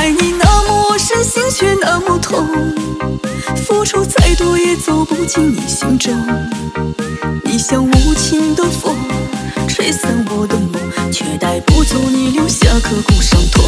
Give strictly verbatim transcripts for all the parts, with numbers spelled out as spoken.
爱你那么深，心却那么痛，付出再多也走不进你心中。你像无情的风，吹散我的梦，却带不走你留下刻骨伤痛。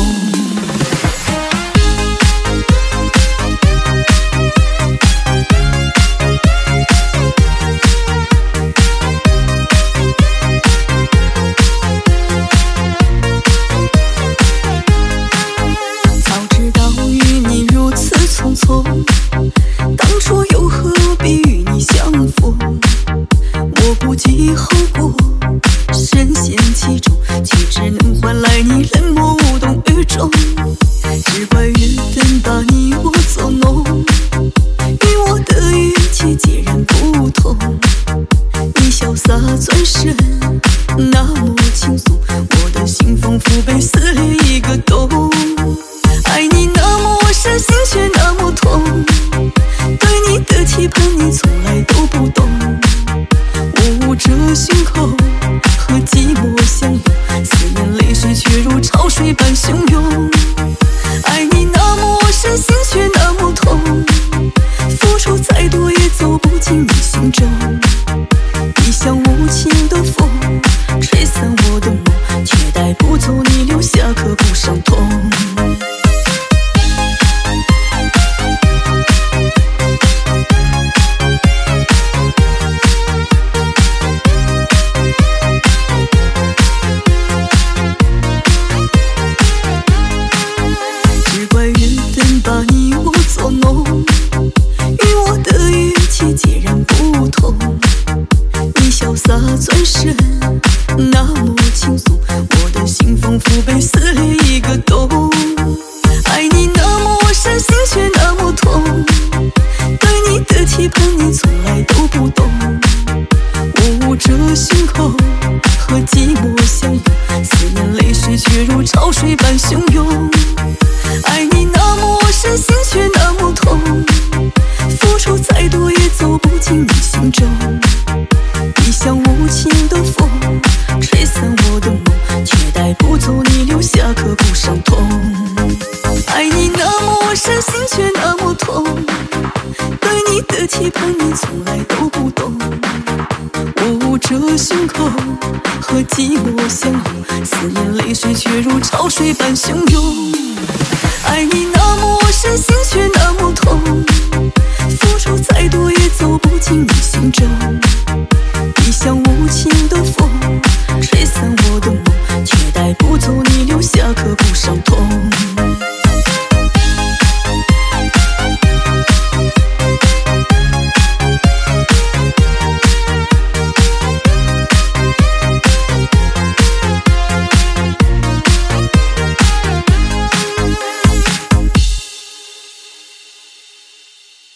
当初又何必与你相逢？我不计后果，深陷其中，却只能换来你冷漠无动于衷。只怪缘分把你我作弄，与我的运气截然不同。你潇洒转身，那么轻松，我的心仿佛被撕裂一个洞。爱你那么深，心却那么痛，对你的期盼你从来都不懂。我捂着胸口和寂寞相拥，思念泪水却如潮水般汹涌。爱你那么深，心却那么痛，付出再多也走不进你心中。你像无情的风，吹散我的梦，却带不走你留下刻骨伤痛。把你我作弄，与我的运气截然不同。你潇洒转身，那么轻松，我的心仿佛被撕裂一个洞。爱你那么深，心却那么痛，对你的期盼你从来都不懂。我捂着胸口和寂寞相拥，思念泪水却如潮水般汹涌。爱你那么深，心却那么痛，付出再多也走不进你心中。你像无情的风，吹散我的梦，却带不走你留下刻骨伤痛。爱你那么深，心却那么痛，对你的期盼你从来都不懂。我捂着胸口和寂寞相拥，思念泪水却如潮水般汹涌。爱你那么深，心却那么痛，付出再多也走不进你心中。你像无情的风，吹散我的梦，却带不走你留下刻骨伤痛。